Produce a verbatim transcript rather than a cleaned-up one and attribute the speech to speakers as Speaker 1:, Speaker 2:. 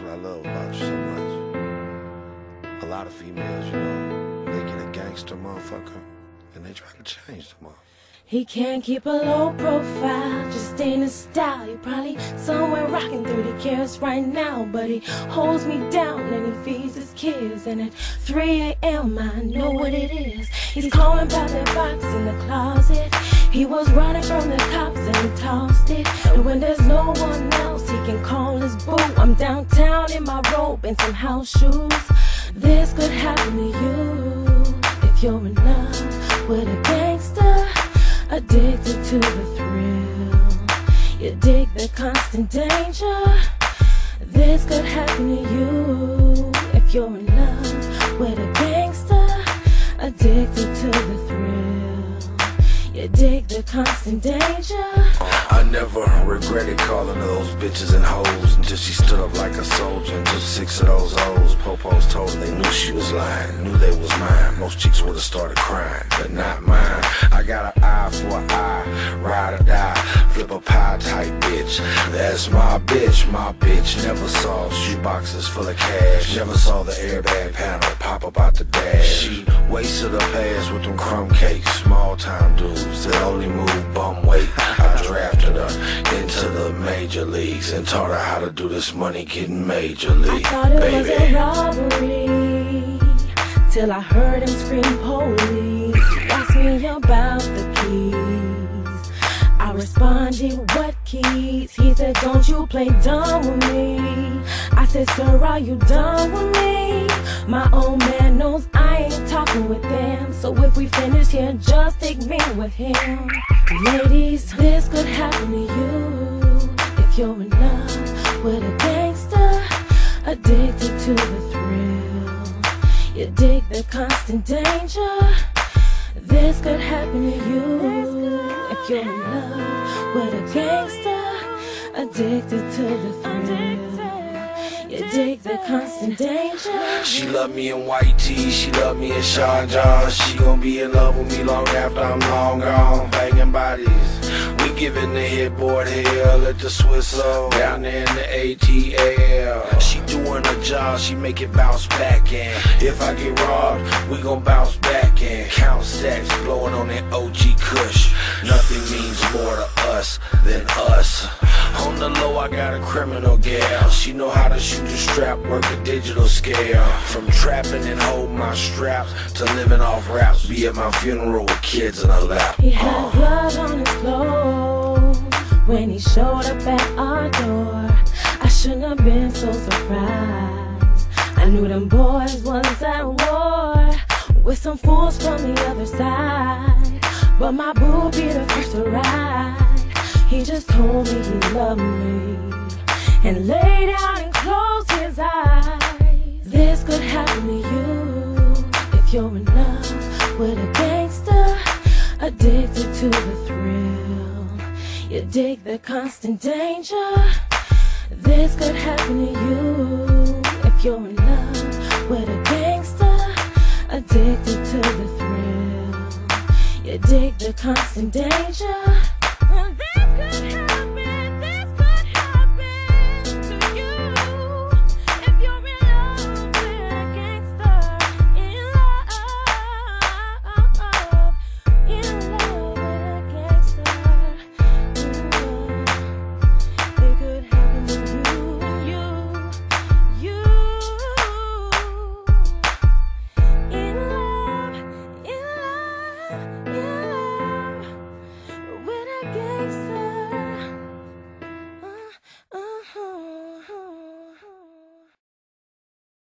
Speaker 1: what I love about you so much. A lot of females, you know, they get a gangster motherfucker, and they try to change the motherfucker.
Speaker 2: He can't keep a low profile, just stay in his style. He probably somewhere rocking thirty carats right now, but he holds me down and he feeds his kids. And at three A M I know what it is. He's calling about that box in the closet. He was running from the cops and he tossed it. And when there's no one else, he can call his boo. I'm downtown in my robe and some house shoes. This could happen to you if you're in love with a gangster, addicted to the thrill. You dig the constant danger. This could happen to you if you're in love with a gangster, addicted to the thrill. You dig the constant danger.
Speaker 1: I never regretted calling her those bitches and hoes until she stood up like a soldier and took six of those O's. Popos told her they knew she was lying, knew they was mine. Most chicks would've started crying, but not mine. I got an eye for an eye, ride or die, flip a pie type bitch. That's my bitch, my bitch. Never saw shoeboxes full of cash, never saw the airbag panel pop up out the dash. She wasted her past with them crumb cakes, small time dudes that only move bum weight. I drafted her into the major leagues and taught her how to do this money getting major league.
Speaker 2: I thought it
Speaker 1: baby.
Speaker 2: was a robbery till I heard him scream police. Asked me about the keys. I responded, what keys? He said, don't you play dumb with me. I said, sir, are you done with me? My old man knows I ain't talking with them, so if we finish here, just take me with him. Ladies, this could happen to you if you're in love with a gangster, addicted to the thrill. You dig the constant danger. This could happen to you if you're in love with a gangster, addicted to the thrill. You dig the constant danger.
Speaker 1: She love me in white tee, she love me in Sean John. She gon' be in love with me long after I'm long gone. Banging bodies, we giving the headboard hell at the Swiss O, down there in the A T L. She doing her job, she make it bounce back. And if I get robbed, we gon' bounce back and count stacks, blowing on that O G Kush. Nothing means more to us than us. On the low, I got a criminal gal. She know how to shoot the strap, work a digital scale. From trapping and holding my straps to living off raps, be at my funeral with kids in her lap.
Speaker 2: He had blood on his clothes when he showed up at our door. I shouldn't have been so surprised. I knew them boys was at war with some fools from the other side, but my boo be the first to ride. He just told me he loved me and lay down and closed his eyes. This could happen to you if you're in love with a gangster, addicted to the thrill. You dig the constant danger. This could happen to you if you're in love with a gangster, addicted to the thrill. You dig the constant danger.